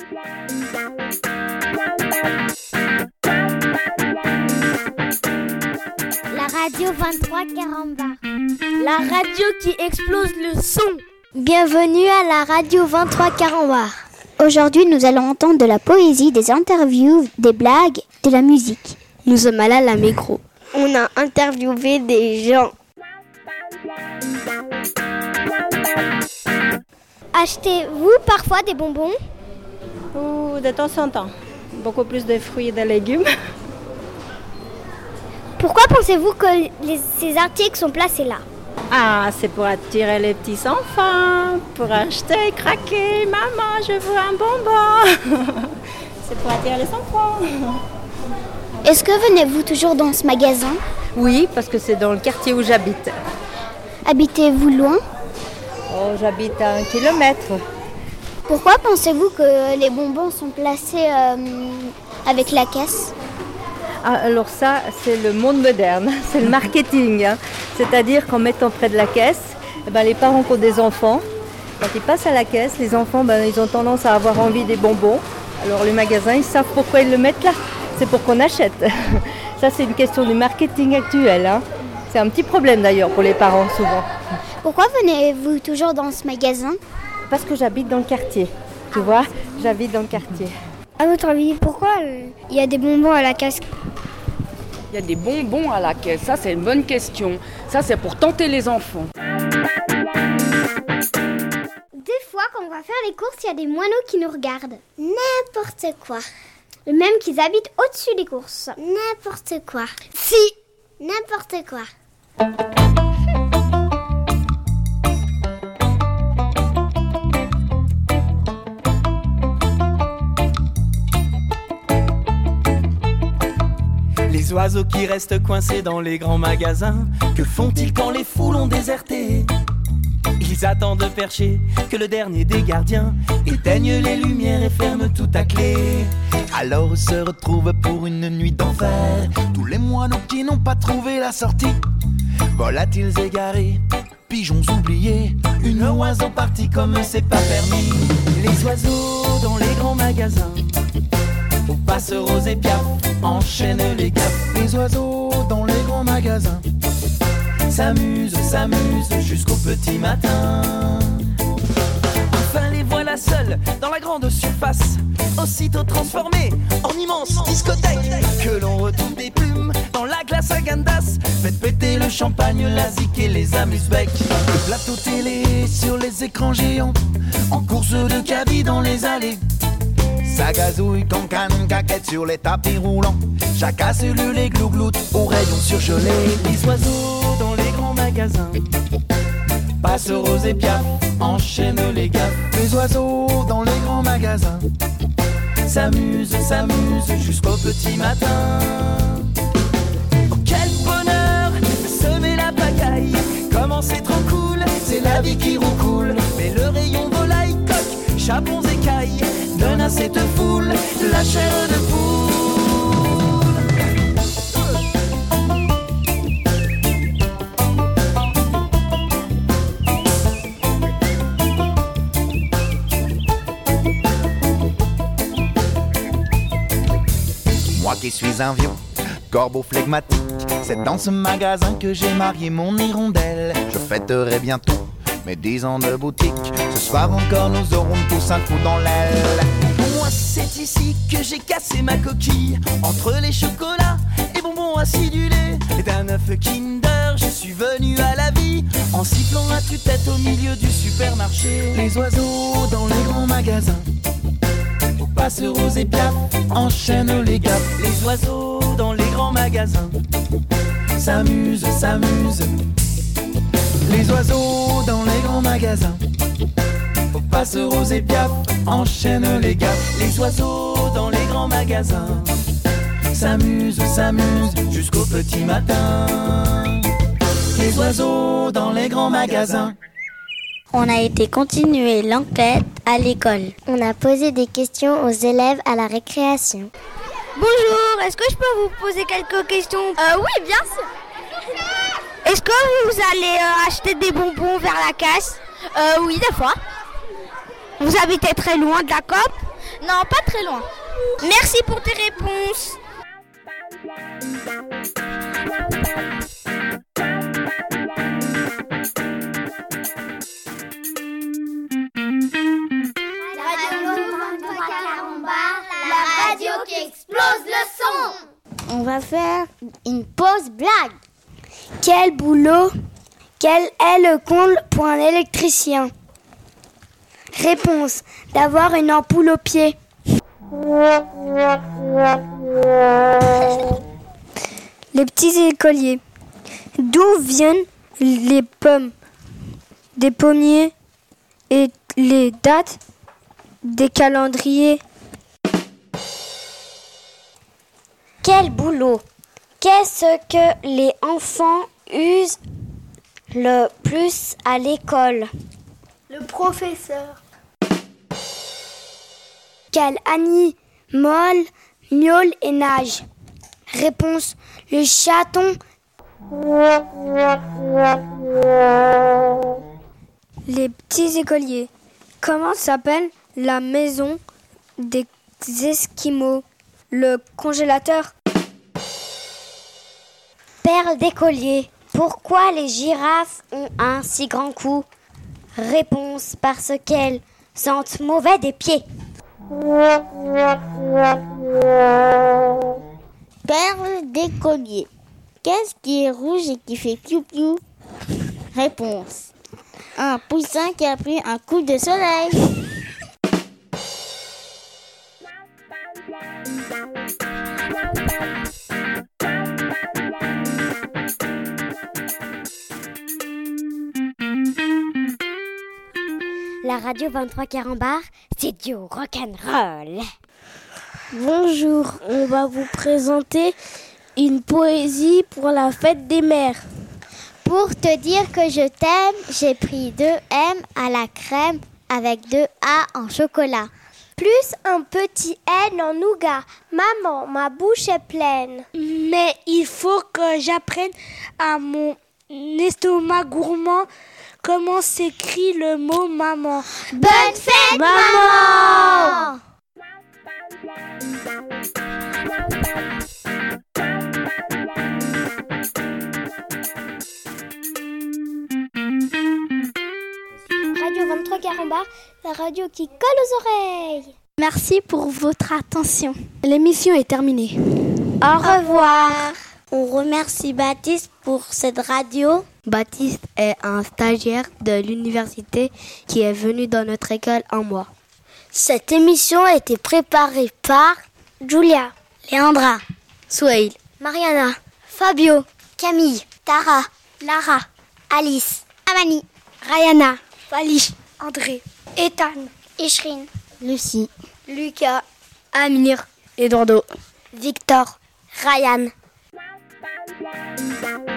La radio 23 Carambar. La radio qui explose le son. Bienvenue à la radio 23 Carambar. Aujourd'hui, nous allons entendre de la poésie, des interviews, des blagues, de la musique. Nous sommes à la micro. On a interviewé des gens. Achetez-vous parfois des bonbons ? Ou de temps en temps. Beaucoup plus de fruits et de légumes. Pourquoi pensez-vous que ces articles sont placés là ? Ah, c'est pour attirer les petits enfants, pour acheter, craquer. Maman, je veux un bonbon. C'est pour attirer les enfants. Est-ce que venez-vous toujours dans ce magasin ? Oui, parce que c'est dans le quartier où j'habite. Habitez-vous loin ? Oh, j'habite à 1 kilomètre. Pourquoi pensez-vous que les bonbons sont placés avec la caisse ? Ah, alors ça, c'est le monde moderne, c'est le marketing. C'est-à-dire qu'en mettant près de la caisse, les parents qui ont des enfants, quand ils passent à la caisse, les enfants, ils ont tendance à avoir envie des bonbons. Alors les magasins, ils savent pourquoi ils le mettent là. C'est pour qu'on achète. Ça, c'est une question du marketing actuel. C'est un petit problème d'ailleurs pour les parents souvent. Pourquoi venez-vous toujours dans ce magasin ? Parce que j'habite dans le quartier. Tu vois, j'habite dans le quartier. À votre avis, pourquoi il y a des bonbons à la caisse ? Il y a des bonbons à la caisse, ça c'est une bonne question. Ça c'est pour tenter les enfants. Des fois, quand on va faire les courses, il y a des moineaux qui nous regardent. N'importe quoi. Même qu'ils habitent au-dessus des courses. N'importe quoi. Si. N'importe quoi. Les oiseaux qui restent coincés dans les grands magasins, que font-ils quand les foules ont déserté ? Ils attendent perchés que le dernier des gardiens éteigne les lumières et ferme tout à clé. Alors se retrouvent pour une nuit d'enfer tous les moineaux qui n'ont pas trouvé la sortie. Volatiles égarés, pigeons oubliés, une oiseau partie comme c'est pas permis. Les oiseaux dans les grands magasins, aux passereaux et piafs, enchaînent les gaffes. Les oiseaux dans les grands magasins s'amusent jusqu'au petit matin. Enfin les voilà seuls dans la grande surface, aussitôt transformés en immense discothèque. Que l'on retrouve des plumes dans la glace à Gandas, faites péter le champagne, la zik et les amuse-bec. Le plateau télé sur les écrans géants, en course de caddie dans les allées. Ça gazouille, cancane, caquette sur les tapis roulants. Chacun cellule et glougloute aux rayons surgelés. Les oiseaux dans les grands magasins, passereaux et piafs, enchaînent les gaffes. Les oiseaux dans les grands magasins s'amusent jusqu'au petit matin. Oh quel bonheur de semer la pagaille, comment c'est trop cool, c'est la vie qui roucoule. Mais le rayon volaille, coq, chapons écailles donne à cette foule la chair de poule. Moi qui suis un vieux corbeau flegmatique, c'est dans ce magasin que j'ai marié mon hirondelle. Je fêterai bientôt mes 10 ans de boutique. Ce soir encore nous aurons tous un coup dans l'aile. Pour moi c'est ici que j'ai cassé ma coquille, entre les chocolats et bonbons acidulés. Et d'un œuf Kinder je suis venu à la vie, en sifflant à tue-tête au milieu du supermarché. Les oiseaux dans les grands magasins, aux passereaux et piafs, enchaînent les gaffes. Les oiseaux dans les grands magasins s'amusent. Les oiseaux dans les grands magasins, aux passereaux et piafs, enchaînent les gaffes. Les oiseaux dans les grands magasins s'amusent jusqu'au petit matin. Les oiseaux dans les grands magasins. On a été continuer l'enquête à l'école. On a posé des questions aux élèves à la récréation. Bonjour, est-ce que je peux vous poser quelques questions ? Oui, bien sûr. Est-ce que vous allez acheter des bonbons vers la caisse ? Oui, des fois. Vous habitez très loin de la COP ? Non, pas très loin. Merci pour tes réponses. La radio qui explose le son. On va faire une pause blague. Quel boulot, quel est le comble pour un électricien? Réponse, d'avoir une ampoule au pied. Les petits écoliers. D'où viennent les pommes? Des pommiers et les dates des calendriers. Quel boulot? Qu'est-ce que les enfants usent le plus à l'école? Le professeur. Quel animal miaule et nage? Réponse, le chaton. Les petits écoliers. Comment s'appelle la maison des Esquimaux? Le congélateur. Père d'écolier. Pourquoi les girafes ont un si grand cou? Réponse, parce qu'elles sentent mauvais des pieds. Père d'écolier. Qu'est-ce qui est rouge et qui fait piou-piou? Réponse, un poussin qui a pris un coup de soleil. La radio 23 Carambar, c'est du rock'n'roll. Bonjour, on va vous présenter une poésie pour la fête des mères. Pour te dire que je t'aime, j'ai pris 2 M à la crème avec 2 A en chocolat. Plus un petit N en nougat. Maman, ma bouche est pleine. Mais il faut que j'apprenne à mon estomac gourmand comment s'écrit le mot maman. Bonne fête, maman! Radio 23 Carambar, la radio qui colle aux oreilles. Merci pour votre attention. L'émission est terminée. Au revoir. On remercie Baptiste pour cette radio. Baptiste est un stagiaire de l'université qui est venu dans notre école un mois. Cette émission a été préparée par Julia, Léandra, Souhail, Mariana, Fabio, Camille, Tara, Lara, Alice, Amani, Rayana, Falish, André, Ethan, Ishrine, Lucie, Lucas, Amir, Eduardo, Victor, Ryan.